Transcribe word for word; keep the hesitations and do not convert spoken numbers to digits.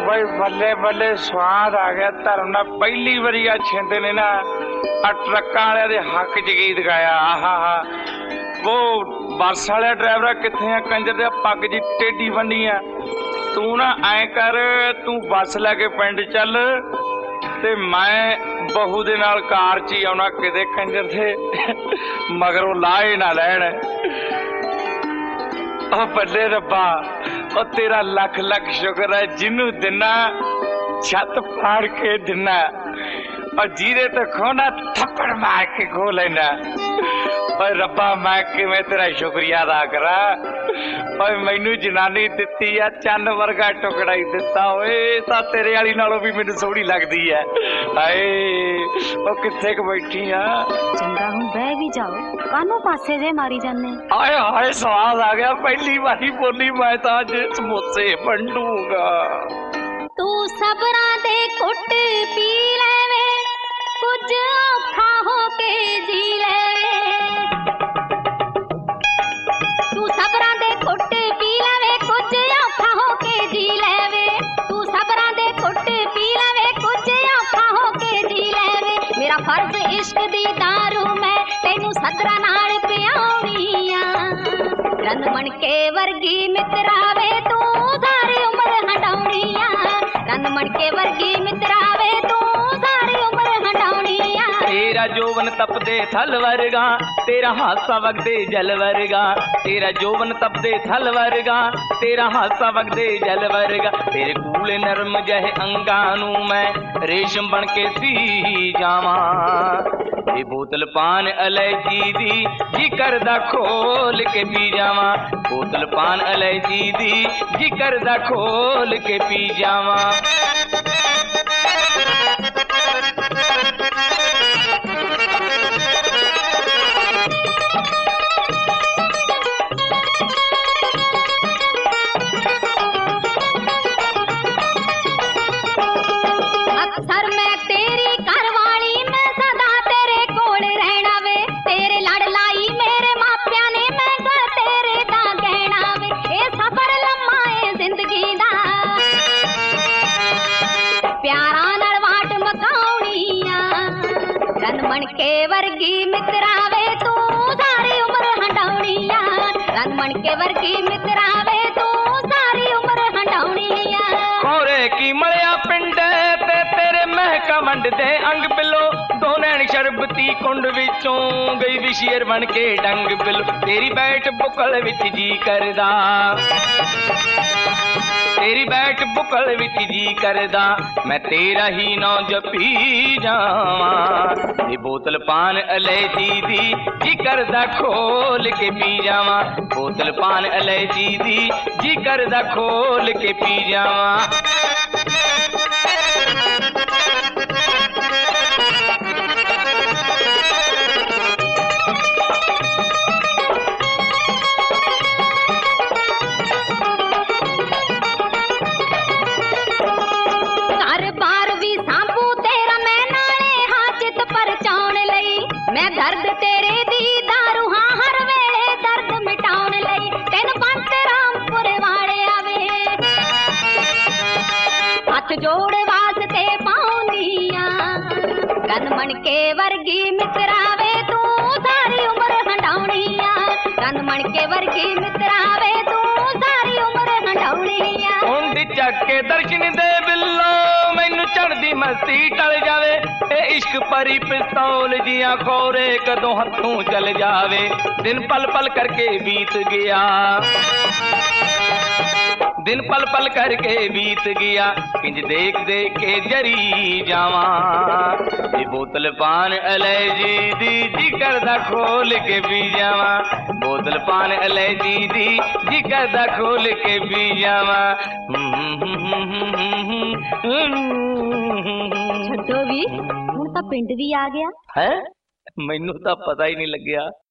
भाई बल्ले बल्ले स्वाद आ गया धर्म ना पहली बारी आ छिंदे ने ना आ ट्रक्कां वाले दे हक च गीत गाया। आहा हा वो बस वाले ड्राइवर किथे आ कंजर दे पग जी टेढ़ी बनी आ। तू ना ऐ कर तू बस लैके पिंड चल ते मैं बहू दे नाल कार च ही आउणा किते कंजर दे मगरों लाए ना लैण। ओ बल्ले रब्बा ओ तेरा लख लख शुक्र है जिन्नू दिना छत फाड़ के दिना और जीरे तो खोना थप्पड़ मार के खो लेना। और रब्बा मैं किवें तेरा शुक्रिया अदा करा। और मैनू जनानी दिती है चंद वर्गा टुकड़ा ही दिता होए ता तेरे वाली नालों भी मैनू सोहनी लगदी है। हाय ओ किथे क बैठी आ चंगा हूं बह भी जाओ कानों पासे जे मारी जाने। हाय हाय स्वाद आ गया पहली बारी बोली मैं तो आज समोसे वंडूंगा। तू सबरा दे कुट पी लेवे कुछ औखा हो के जी लेवे। तू सबरा दे कुट पी लेवे कुछ औखा हो के जी लेवे। तू सबरा दे कुट पी लेवे कुछ औखा हो के जी लेवे। मेरा फर्ज इश्क दी दारू मैं तेनू सदरा नाल पियाउणी आ। रन बन के वर्गी मित्रावे तू सारी उम्र हटाउणी आ। रन बन के वर्गी मित्रावे तू सारी उम्र हटाउणी आ। तेरा जोवन तपदे थल वर्गा तेरा हासा वगदे जल वर्गा। तेरा जोवन तपदे थल वर्गा तेरा हासा वगदे जल वर्गा। तेरे कूले नरम जहे अंगा नू मैं रेशम बन के सी जावा। ये बोतल पान अलैची दी जी करदा खोल के पी जावा। बोतल पान अलैची दी जी करदा खोल के पी जावा। अक्सर मैं तेरी घरवाली मैं सदा तेरे कोल रहना वे। तेरे लड़ लाई मेरे मापिया ने मैं गा तेरे दा कहना वे। ए सफर लम्मा है जिंदगी दा प्यारा नाल वाट मकाउणी आ। रन बन के वर्गी मित्रावे तू सारी उम्र हटाउणी आ। रन बन के वर्गी मित्रावे तू सारी उम्र हटाउणी आ। कोरे की मलिया पिंड ते तेरे महका वंड दे अंग बिलो दो नैन शरबती कुंड विचों गई विशेर बन के डंग बिलो। तेरी बैठ बुकल विच जी करदा तेरी बैठ बुकल विच जी करदा मैं तेरा ही नौ जपी जावा। ये बोतल पान अलैची दी जी करदा खोल के पी जावा। बोतल पान अलैची दी जी करदा खोल के पी जावा। घर बार भी सांभू तेरा मैं नाले हाजत परचाउण लई। मैं दर्द तेरे दी दारू हां हर वेले दर्द मिटाउण लई। तेन पंत रामपुर वाले आवे हथ जोड़ वास्ते पाउंदी आ। रन बन के वर्गी मित्रावे तू सारी उम्र हटाउणी आ। रन बन के वर्गी मित्रावे तू सारी उम्र हटाउणी आ। उंदी चक के दर्शन दे बिल्लो मैनू चढ़दी मस्ती टल जावे। ए इश्क परी पिस्तौल जिया खोरे कदों हथों चल जावे। दिन पल पल करके बीत गया दिन पल पल करके बीत गया किंज देख देख के जरी जावा। ये बोतल पान अलैची दी जी करदा खोल के पी जावा। बोतल पान अलैची दी जी करदा खोल के पी जावा। छड्डो भी हुण तां पिंड भी आ गया है मैनू तां पता ही नहीं लग्या।